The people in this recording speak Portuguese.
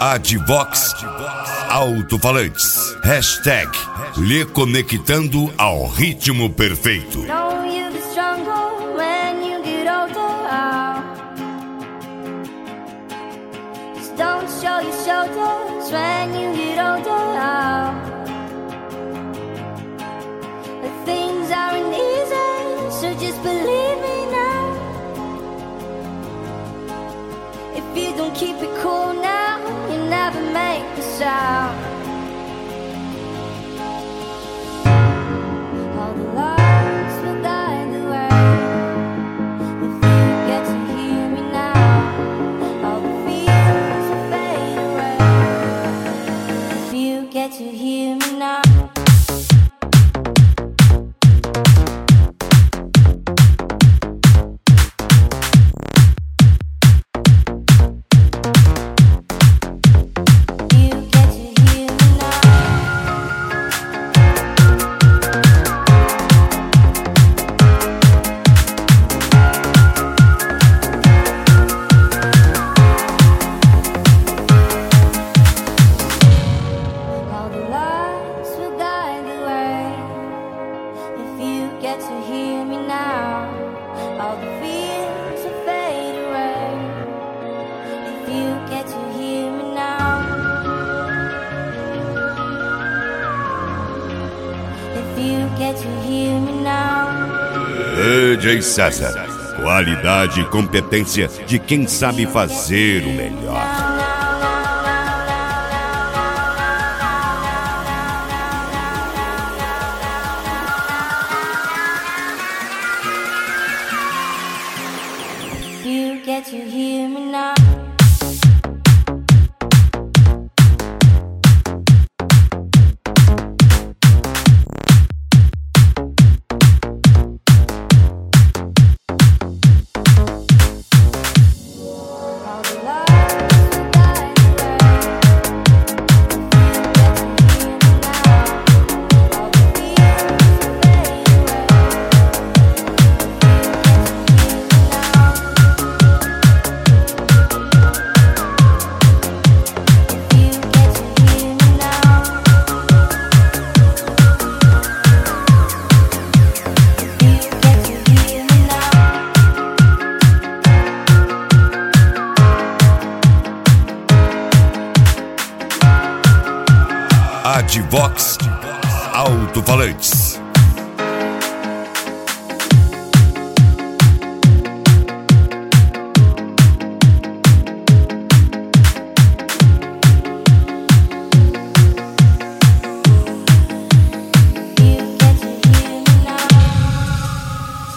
Advox Alto-Falantes. Hashtag lhe conectando ao ritmo perfeito. Don't show your shoulders when you get older. Things aren't easy, so just believe me now. If you don't keep it cool now, you never make the sound. All the lights will guide the way. If you get to hear me now, all the fears will fade away. If you get to hear me now. DJ César, qualidade e competência de quem sabe fazer o melhor. You get to hear me now. Advox Alto-Falantes.